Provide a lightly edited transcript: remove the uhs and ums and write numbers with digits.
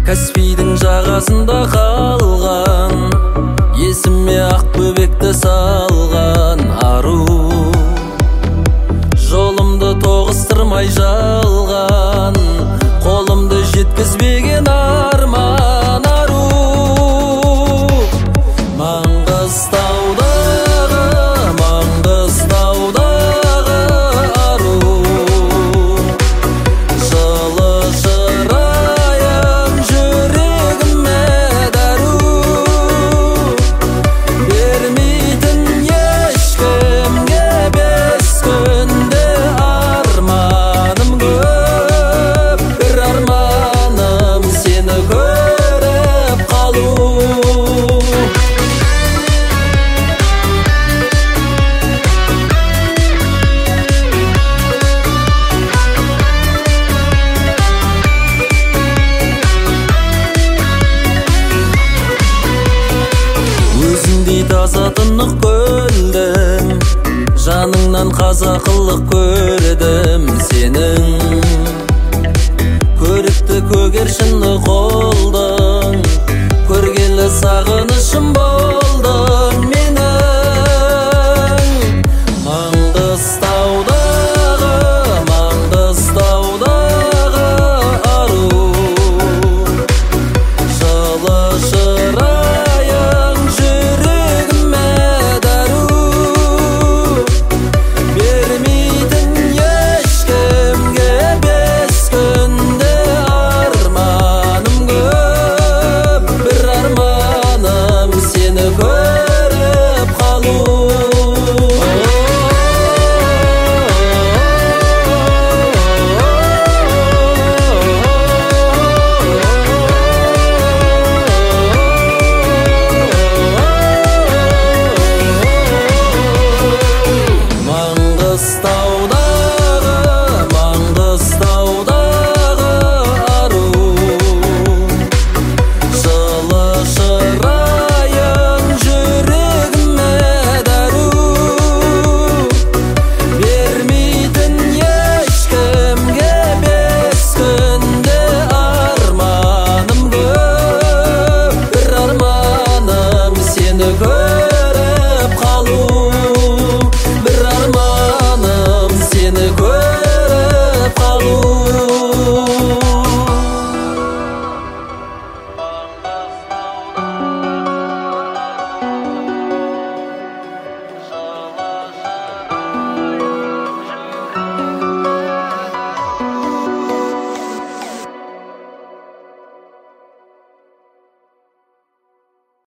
Каспийдің жағасында қалған, есіме ақ бөбекті салған ару. Жолымды тоғыстырмай жалған, қолымды жеткізбеген арман ару. Маңғыстаудағы ару, жылы шырайын жүрегіме дәру. Бермейтін ешкімге бес күнде арманым көп. Бір арманым сені көріп қалу. Өзіңдей таза тынық көлдің, жаныңнан қазақылық көрдім сенің. Көрікті көгершінні